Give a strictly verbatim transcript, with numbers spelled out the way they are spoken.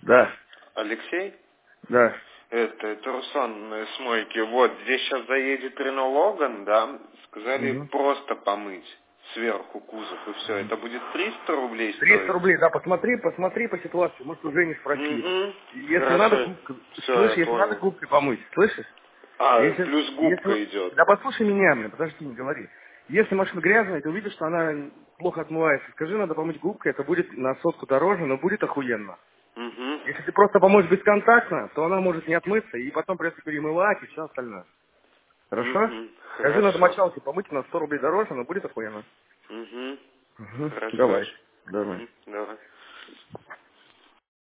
Да. Алексей? Да. Это, это Руслан э, с мойки. Вот, здесь сейчас заедет Рено Логан, да? Сказали Угу. просто помыть сверху кузов и все. Это будет триста рублей триста стоить? рублей, да, посмотри, посмотри по ситуации, может, уже не спроси. Угу. Если надо, Хорошо. губкой, Все, я слышишь, если надо, понял. губкой помыть, слышишь? А, Если, плюс если, губка идет. да послушай меня, блин, подожди, не говори. Если машина грязная, ты увидишь, что она плохо отмывается, скажи, надо помыть губкой, это будет на сотку дороже, но будет охуенно. Угу. Если ты просто поможешь бесконтактно, то она может не отмыться, и потом придется перемывать и все остальное. Хорошо? Угу. Скажи, надо Хорошо. мочалки помыть на сто рублей дороже, но будет охуенно. Угу. Угу. Хорошо. Давай. Давай. Угу. Давай.